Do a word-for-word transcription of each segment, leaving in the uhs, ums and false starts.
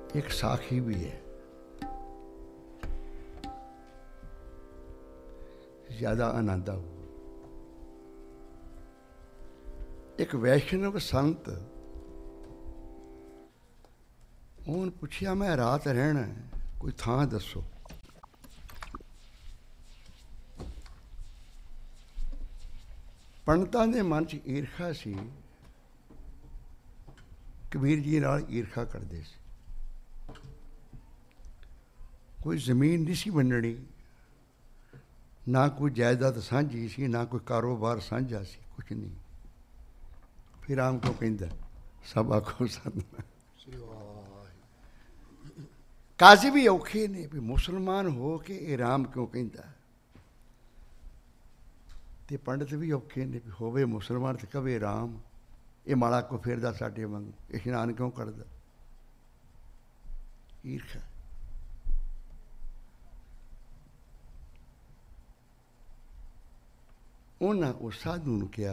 एक साखी भी है, ज्यादा आनंद आऊ। एक वैष्णव संत, उन्होंने पूछा मैं रात रहना कोई थां दसो। पंडितां दे मन च ईर्खा सी, कबीर जी नाल ईर्खा करते सी। कोई जमीन नहीं सी वंडनी, ना कोई जायदाद साझी सी, ना कोई कारोबार साझा सी, कुछ नहीं। फिर राम क्यों कहता सब आखो सतनाम। काजी भी औखे ने भी मुसलमान हो के ये राम क्यों कहता, ते पंडित भी औखे ने भी होवे मुसलमान तो कवे राम। ये माड़ा को फेरदा साडे वांगू, इशनान क्यों करदा। ईर्खा। उन्हें उस साधु ने कहा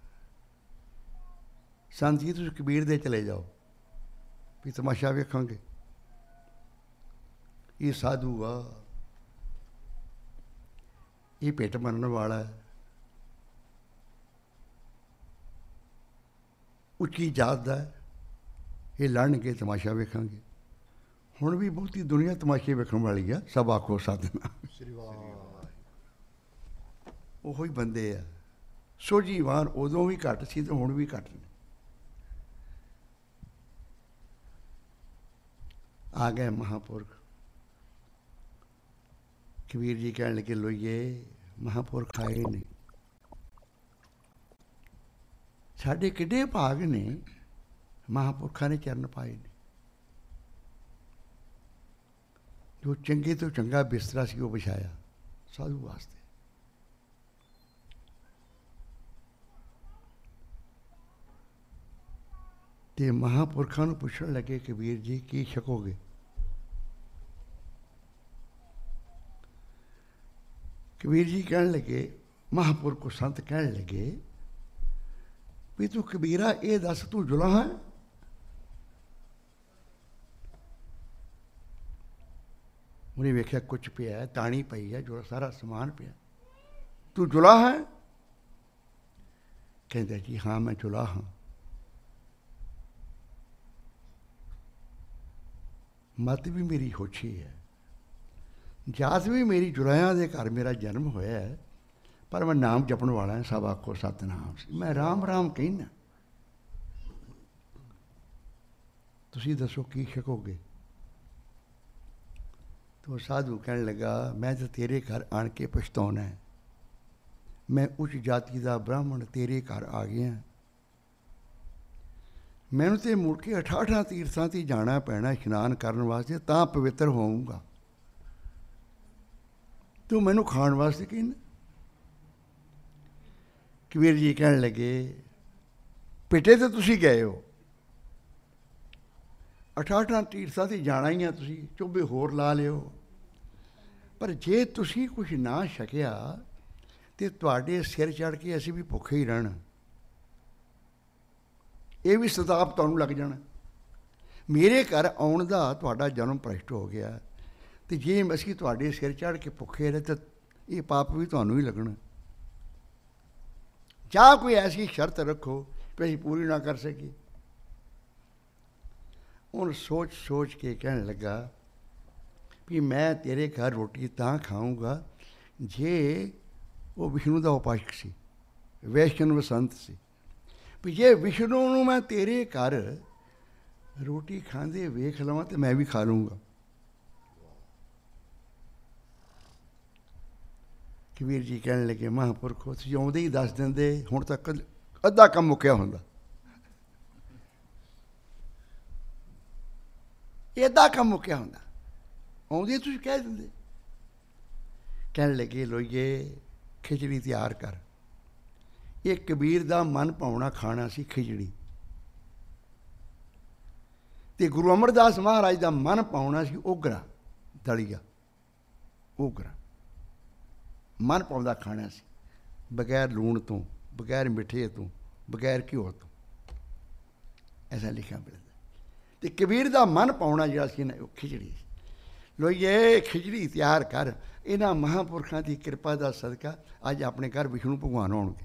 संत जी तुम कबीर दे चले जाओ भी तमाशा वेखांगे। ये साधु आ, ये पेट मनने वाला है, उच्ची जात दा है, ये लड़नगे तमाशा वेखांगे। हुण भी बहुती दुनिया तमाशे वेखण वाली है, सब आखो सतनाम। ਉਹੋ ਹੀ ਬੰਦੇ ਆ। ਸੋਝੀਵਾਨ ਉਦੋਂ ਵੀ ਘੱਟ ਸੀ ਤੇ ਹੁਣ ਵੀ ਘੱਟ ਨੇ। ਆ ਗਏ ਮਹਾਂਪੁਰਖ। ਕਬੀਰ ਜੀ ਕਹਿਣ ਲੱਗੇ ਲੋਈਏ ਮਹਾਂਪੁਰਖ ਆਏ ਨੇ, ਸਾਡੇ ਕਿੱਡੇ ਭਾਗ ਨੇ ਮਹਾਂਪੁਰਖਾਂ ਨੇ ਚਰਨ ਪਾਏ ਨੇ। ਜੋ ਚੰਗੇ ਤੋਂ ਚੰਗਾ ਬਿਸਤਰਾ ਸੀ ਉਹ ਵਿਛਾਇਆ ਸਾਧੂ ਵਾਸਤੇ। ਤੇ ਮਹਾਂਪੁਰਖਾਂ ਨੂੰ ਪੁੱਛਣ ਲੱਗੇ ਕਬੀਰ ਜੀ ਕੀ ਛਕੋਗੇ। ਕਬੀਰ ਜੀ ਕਹਿਣ ਲੱਗੇ, ਮਹਾਂਪੁਰਖ ਸੰਤ ਕਹਿਣ ਲੱਗੇ ਵੀ ਤੂੰ ਕਬੀਰਾ ਇਹ ਦੱਸ ਤੂੰ ਜੁਲਾ ਹੈ। ਉਹਨੇ ਵੇਖਿਆ ਕੁਛ ਪਿਆ, ਤਾਣੀ ਪਈ ਹੈ, ਜੋ ਸਾਰਾ ਸਮਾਨ ਪਿਆ। ਤੂੰ ਜੁਲਾ ਹੈ? ਕਹਿੰਦਾ ਜੀ ਹਾਂ ਮੈਂ ਜੁਲਾ ਹਾਂ। मत भी मेरी होछी है, जात भी मेरी जुराया दे घर मेरा जन्म होया है, पर मैं नाम जपण वाला है। सब आखो सतनाम। मैं राम राम कहना। तुसी दसो की छकोगे। तो साधु कहने लगा मैं तो तेरे घर आन के पछताना है। मैं उच्च जाति का ब्राह्मण तेरे घर आ गया। मैनू तो मुड़ के अठा अठा तीर्थां ते जाना पैना इशनान करने वास्ते, तां पवित्र होऊंगा। तू मैनू खाण वास्ते कहना। कबीर जी कहने लगे पिटे तो तुसी गए हो, अठा अठा तीर्थां ते जाना ही है, तुसी चोबे होर ला लियो। पर जे तुसी कुछ ना छकिया तो तुहाडे सिर चढ़ के असीं भी भुखे ही रहना। ये भी सताप तुहानूं लग जाना। मेरे घर आउण दा तुहाडा जन्म भ्रष्ट हो गया, तो जे असीं तुहाडे सिर चढ़ के भुखे रहे तो ये पाप भी तुहानूं ही लगना। जा कोई ऐसी शर्त रखो कि असीं पूरी ना कर सकी। उन सोच सोच के कहने लगा भी मैं तेरे घर रोटी तां खाऊंगा जे वो विष्णु का उपासक सी, वैष्णव संत सी। भी जे विष्णु नूं मैं तेरे घर रोटी खांदे वेख लवां तो मैं भी खा लूँगा। कबीर जी कहने लगे महापुरखो तुसीं आउंदे ही दस दिंदे हुण तक अद्धा काम मुक्या हुंदा। अद्धा काम मुक्या हुंदा, आउंदे तुसीं कह दिंदे। कहने लगे लोईए खिचड़ी तैयार कर। ये कबीर दा मन पाउना खाना सी खिचड़ी, ते गुरु अमरदास महाराज दा मन पाउना सी ओगरा दलिया। ओगरा मन पाउंदा खाना सी, बगैर लूण तो, बगैर मिठे तो, बगैर घ्यो तो। ऐसा लिखा मिलता। तो ਅਤੇ ਕਬੀਰ ਦਾ ਮਨ ਪਾਉਣਾ ਜਿਹੜਾ ਸੀ ਨਾ ਉਹ ਖਿਚੜੀ ਸੀ। ਲੋਈਏ ਖਿਚੜੀ ਤਿਆਰ ਕਰ। ਇਹਨਾਂ ਮਹਾਂਪੁਰਖਾਂ ਦੀ ਕਿਰਪਾ ਦਾ ਸਦਕਾ ਅੱਜ ਆਪਣੇ ਘਰ ਵਿਸ਼ਨੂੰ ਭਗਵਾਨ ਆਉਣਗੇ।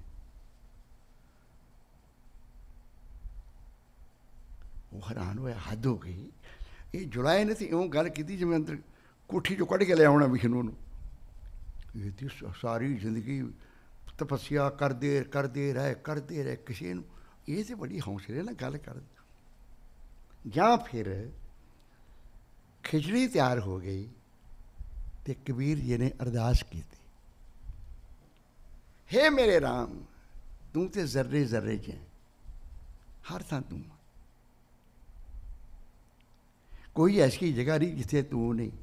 ਉਹ ਹੈਰਾਨ ਹੋਇਆ, ਹੱਦ ਹੋ ਗਈ। ਇਹ ਜੁਲਾਏ ਨੇ ਤੇ ਇਉਂ ਗੱਲ ਕੀਤੀ ਜਿਵੇਂ ਅੰਦਰ ਕੋਠੀ 'ਚੋਂ ਕੱਢ ਕੇ ਲੈ ਆਉਣਾ ਵਿਸ਼ਨੂੰ ਨੂੰ। ਇਹ ਤੇ ਸਾਰੀ ਜ਼ਿੰਦਗੀ ਤਪੱਸਿਆ ਕਰਦੇ ਕਰਦੇ ਰਹੇ ਕਰਦੇ ਰਹੇ ਕਿਸੇ ਨੂੰ ਇਹ ਤਾਂ ਬੜੀ ਹੌਸਲੇ ਨਾਲ ਗੱਲ ਕਰਦੇ। ਜਾਂ ਫਿਰ ਖਿਚੜੀ ਤਿਆਰ ਹੋ ਗਈ ਅਤੇ ਕਬੀਰ ਜੀ ਨੇ ਅਰਦਾਸ ਕੀਤੀ, ਹੇ ਮੇਰੇ ਰਾਮ, ਤੂੰ ਤੇ ਜ਼ਰਰੇ ਜ਼ਰਰੇ 'ਚ ਹੈ, ਹਰ ਥਾਂ ਤੂੰ। ਕੋਈ ਐਸੀ ਜਗ੍ਹਾ ਨਹੀਂ ਜਿੱਥੇ ਤੂੰ ਨਹੀਂ,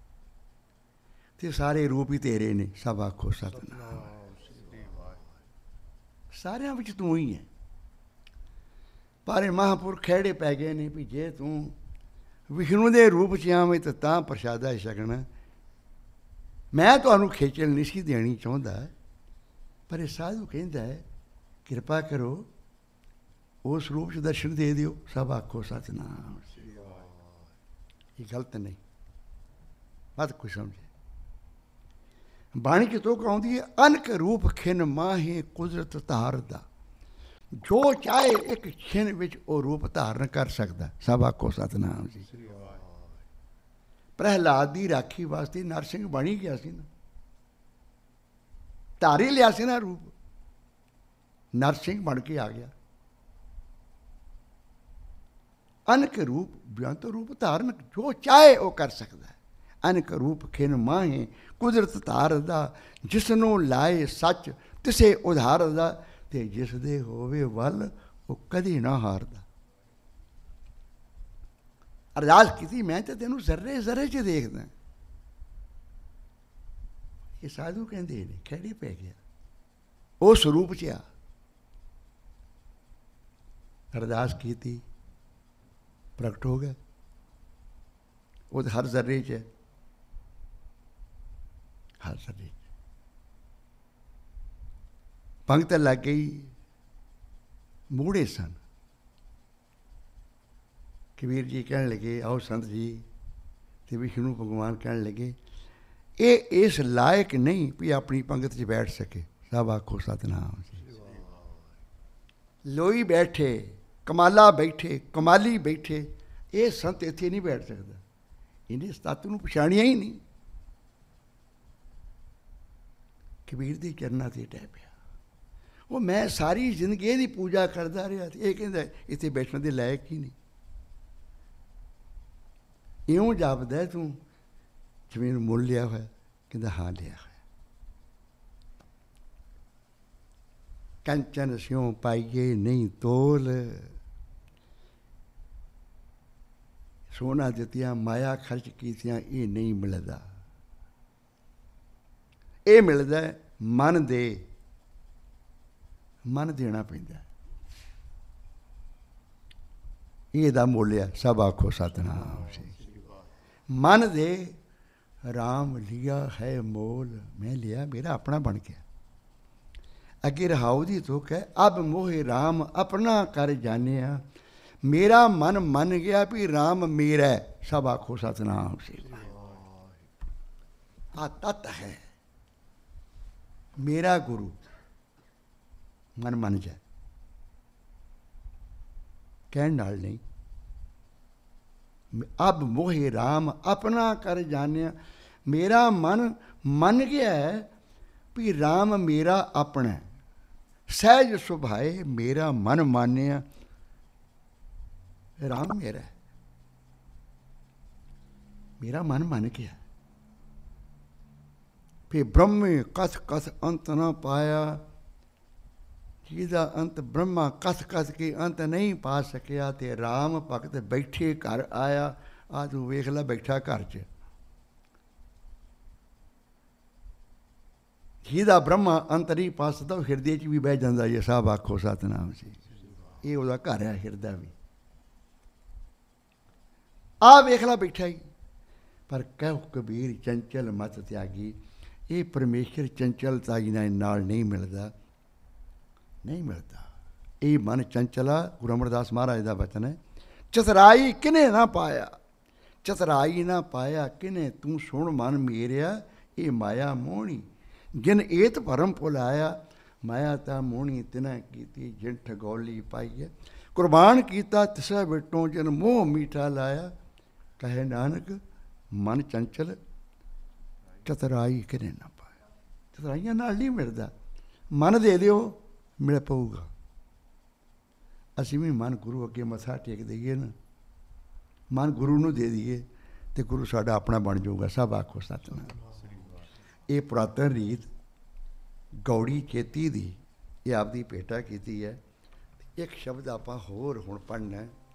ਤੇ ਸਾਰੇ ਰੂਪ ਹੀ ਤੇਰੇ ਨੇ। ਸਭ ਆਖੋ ਸਤਿਨਾਮ। ਸਾਰਿਆਂ ਵਿੱਚ ਤੂੰ ਹੀ ਹੈ। ਪਰ ਮਹਾਂਪੁਰਖ ਖਹਿੜੇ ਪੈ ਗਏ ਨੇ ਵੀ ਜੇ ਤੂੰ ਵਿਸ਼ਨੂੰ ਦੇ ਰੂਪ 'ਚ ਆਵੇਂ ਤਾਂ ਤਾਂ ਪ੍ਰਸ਼ਾਦਾ ਛਕਣਾ। ਮੈਂ ਤੁਹਾਨੂੰ ਖੇਚਲ ਨਹੀਂ ਸੀ ਦੇਣੀ ਚਾਹੁੰਦਾ, ਪਰ ਇਹ ਸਾਧੂ ਕਹਿੰਦਾ ਹੈ ਕਿਰਪਾ ਕਰੋ ਉਸ ਰੂਪ 'ਚ ਦਰਸ਼ਨ ਦੇ ਦਿਓ। ਸਭ ਆਖੋ ਸਤਿਨਾਮ। ਇਹ ਗਲਤ ਨਹੀਂ, ਬਾਤ ਕੋਈ ਸਮਝੇ। ਬਾਣੀ 'ਚ ਤੋਕ ਆਉਂਦੀ ਹੈ, ਅਨਕ ਰੂਪ ਖਿਨ ਮਾਹੇ ਕੁਦਰਤ ਧਾਰਦਾ। ਜੋ ਚਾਹੇ ਇੱਕ ਛਿਨ ਵਿੱਚ ਉਹ ਰੂਪ ਧਾਰਨ ਕਰ ਸਕਦਾ। ਸਭ ਆਖੋ ਸਤਿਨਾਮ ਜੀ। ਪ੍ਰਹਿਲਾਦ ਦੀ ਰਾਖੀ ਵਾਸਤੇ ਨਰਸਿੰਘ ਬਣੀ ਗਿਆ ਸੀ ਨਾ, ਧਾਰੀ ਲਿਆ ਸੀ ਨਾ ਰੂਪ, ਨਰਸਿੰਘ ਬਣ ਕੇ ਆ ਗਿਆ। ਅਨਕ ਰੂਪ ਬੇਅੰਤ ਰੂਪ ਧਾਰਨ ਜੋ ਚਾਹੇ ਉਹ ਕਰ ਸਕਦਾ ਹੈ। ਅਨਕ ਰੂਪ ਖਿਨ ਮਾਹੇ ਕੁਦਰਤ ਧਾਰਦਾ। ਜਿਸ ਨੂੰ ਲਾਏ ਸੱਚ ਤਿਸੇ ਉਧਾਰਦਾ। ਅਤੇ ਜਿਸ ਦੇ ਹੋਵੇ ਵੱਲ ਉਹ ਕਦੀ ਨਾ ਹਾਰਦਾ। ਅਰਦਾਸ ਕੀਤੀ, ਮੈਂ ਤਾਂ ਤੈਨੂੰ ਜ਼ਰਰੇ ਜ਼ਰਰੇ 'ਚ ਦੇਖਦਾ। ਇਹ ਸਾਧੂ ਕਹਿੰਦੇ ਨੇ ਖਹਿੜੇ ਪੈ ਗਿਆ ਉਸ ਰੂਪ 'ਚ ਆ। ਅਰਦਾਸ ਕੀਤੀ, ਪ੍ਰਗਟ ਹੋ ਗਿਆ। ਉਹ ਤਾਂ ਹਰ ਜ਼ਰਰੇ 'ਚ ਹੈ, ਹਰ ਜ਼ਰਰੇ 'ਚ। ਪੰਗਤ ਲੱਗ ਗਈ, ਮੂੜੇ ਸਨ। ਕਬੀਰ ਜੀ ਕਹਿਣ ਲੱਗੇ, ਆਓ ਸੰਤ ਜੀ। ਅਤੇ ਵਿਸ਼ਨੂੰ ਭਗਵਾਨ ਕਹਿਣ ਲੱਗੇ, ਇਹ ਇਸ ਲਾਇਕ ਨਹੀਂ ਵੀ ਆਪਣੀ ਪੰਗਤ 'ਚ ਬੈਠ ਸਕੇ। ਸਭ ਆਖੋ ਸਤਿਨਾਮ ਜੀ। ਲੋਈ ਬੈਠੇ, ਕਮਾਲਾ ਬੈਠੇ, ਕਮਾਲੀ ਬੈਠੇ, ਇਹ ਸੰਤ ਇੱਥੇ ਨਹੀਂ ਬੈਠ ਸਕਦਾ। ਇਹਨੇ ਸਤਿ ਨੂੰ ਪਛਾਣਿਆ ਹੀ ਨਹੀਂ। ਕਬੀਰ ਦੇ ਚਰਨਾਂ 'ਤੇ ਟਹਿ ਪਿਆ। ਉਹ ਮੈਂ ਸਾਰੀ ਜ਼ਿੰਦਗੀ ਇਹਦੀ ਪੂਜਾ ਕਰਦਾ ਰਿਹਾ, ਅਤੇ ਇਹ ਕਹਿੰਦਾ ਇੱਥੇ ਬੈਠਣ ਦੇ ਲਾਇਕ ਹੀ ਨਹੀਂ। ਇਉਂ ਜਾਪਦਾ ਤੂੰ ਜਿਵੇਂ ਮੁੱਲ ਲਿਆ ਹੋਇਆ। ਕਹਿੰਦਾ ਹਾਂ ਲਿਆ ਹੋਇਆ। ਕੰਚਨ ਸਿਉਂ ਪਾਈਏ ਨਹੀਂ ਤੋਲ। ਸੋਨਾ ਦਿੱਤੀਆਂ ਮਾਇਆ ਖਰਚ ਕੀਤੀਆਂ ਇਹ ਨਹੀਂ ਮਿਲਦਾ। ਇਹ ਮਿਲਦਾ ਮਨ ਦੇ, ਮਨ ਦੇਣਾ ਪੈਂਦਾ। ਇਹਦਾ ਮੁੱਲ ਆ। ਸਭ ਆਖੋ ਸਤਿਨਾਮ ਜੀ। ਮਨ ਦੇ ਰਾਮ ਲਿਆ ਹੈ ਮੋਲ। ਮੈਂ ਲਿਆ, ਮੇਰਾ ਆਪਣਾ ਬਣ ਗਿਆ। ਅੱਗੇ ਰਹਾਉ ਦੀ ਤੁਕ ਹੈ, ਅਬ ਮੋਹਿ ਰਾਮ ਆਪਣਾ ਕਰ ਜਾਣਿਆ। ਮੇਰਾ ਮਨ ਮੰਨ ਗਿਆ ਵੀ ਰਾਮ ਮੇਰਾ। ਸਭ ਆਖੋ ਸਤਿਨਾਮ ਜੀ। ਆ ਤਤ ਹੈ ਮੇਰਾ ਗੁਰੂ। ਮਨ ਮੰਨ ਜਾਏ, ਕਹਿਣ ਨਾਲ ਨਹੀਂ। ਅਬ ਮੋਹਿ ਰਾਮ ਆਪਣਾ ਕਰ ਜਾਣਿਆ। ਮੇਰਾ ਮਨ ਮੰਨ ਗਿਆ ਵੀ ਰਾਮ ਮੇਰਾ ਆਪਣਾ। ਸਹਿਜ ਸੁਭਾਏ ਮੇਰਾ ਮਨ ਮਾਨਿਆ। ਰਾਮ ਮੇਰਾ, ਮੇਰਾ ਮਨ ਮੰਨ ਗਿਆ। ਫਿਰ ਬ੍ਰਹਮੇ ਕਥ ਕਥ ਅੰਤ ਨਾ ਪਾਇਆ। ਜਿਹਦਾ ਅੰਤ ਬ੍ਰਹਮਾ ਕਥ ਕਥ ਕੇ ਅੰਤ ਨਹੀਂ ਪਾ ਸਕਿਆ। ਅਤੇ ਰਾਮ ਭਗਤ ਬੈਠੇ ਘਰ ਆਇਆ। ਆ ਤੂੰ ਵੇਖ ਲੈ, ਬੈਠਾ ਘਰ 'ਚ। ਜਿਹਦਾ ਬ੍ਰਹਮਾ ਅੰਤ ਨਹੀਂ ਪਾ ਸਕਦਾ ਉਹ ਹਿਰਦੇ 'ਚ ਵੀ ਬਹਿ ਜਾਂਦਾ। ਇਹ ਸਭ ਆਖੋ ਸਤਿਨਾਮ ਜੀ। ਇਹ ਉਹਦਾ ਘਰ ਹੈ, ਹਿਰਦਾ ਵੀ। ਆ ਵੇਖ ਲਾ ਬੈਠਾ ਹੀ। ਪਰ ਕਹਿ ਕਬੀਰ ਚੰਚਲ ਮਤ ਤਿਆਗੀ। ਇਹ ਪਰਮੇਸ਼ਰ ਚੰਚਲਤਾ ਜੀ ਨਾਲ ਨਹੀਂ ਮਿਲਦਾ, ਨਹੀਂ ਮਿਲਦਾ। ਇਹ ਮਨ ਚੰਚਲਾ। ਗੁਰੂ ਅਮਰਦਾਸ ਮਹਾਰਾਜ ਦਾ ਵਚਨ ਹੈ, ਚਤਰਾਈ ਕਿਨੇ ਨਾ ਪਾਇਆ, ਚਤਰਾਈ ਨਾ ਪਾਇਆ ਕਿਨੇ, ਤੂੰ ਸੁਣ ਮਨ ਮੇਰਿਆ ਇਹ ਮਾਇਆ ਮੋਹਣੀ। ਜਿਨ ਏਤ ਭਰਮ ਭੁਲਾਇਆ, ਮਾਇਆ ਤਾਂ ਮੋਹਣੀ ਤਿਨਾ ਕੀਤੀ, ਜਿਨ ਠਗੌਲੀ ਪਾਈਐ। ਕੁਰਬਾਨ ਕੀਤਾ ਤਿਸੈ ਬਿਟੋਂ, ਜਿਨ ਮੋਹ ਮੀਠਾ ਲਾਇਆ। ਕਹੇ ਨਾਨਕ ਮਨ ਚੰਚਲ, ਚਤਰਾਈ ਕਿਨੇ ਨਾ ਪਾਇਆ। ਚਤਰਾਈਆਂ ਨਾਲ ਨਹੀਂ ਮਿਲਦਾ, ਮਨ ਦੇ ਦਿਓ ਮਿਲ ਪਊਗਾ। ਅਸੀਂ ਵੀ ਮਨ ਗੁਰੂ ਅੱਗੇ ਮੱਥਾ ਟੇਕ ਦਈਏ ਨਾ, ਮਨ ਗੁਰੂ ਨੂੰ ਦੇ ਦਈਏ ਤੇ ਗੁਰੂ ਸਾਡਾ ਆਪਣਾ ਬਣ ਜਾਊਗਾ। ਸਭ ਆਖੋ ਸਤਿਨਾਮ। ਇਹ ਪੁਰਾਤਨ ਰੀਤ ਗੌੜੀ ਚੇਤੀ ਦੀ ਇਹ ਆਪਦੀ ਭੇਟਾ ਕੀਤੀ ਹੈ। ਇੱਕ ਸ਼ਬਦ ਆਪਾਂ ਹੋਰ ਹੁਣ ਪੜ੍ਹਨਾ,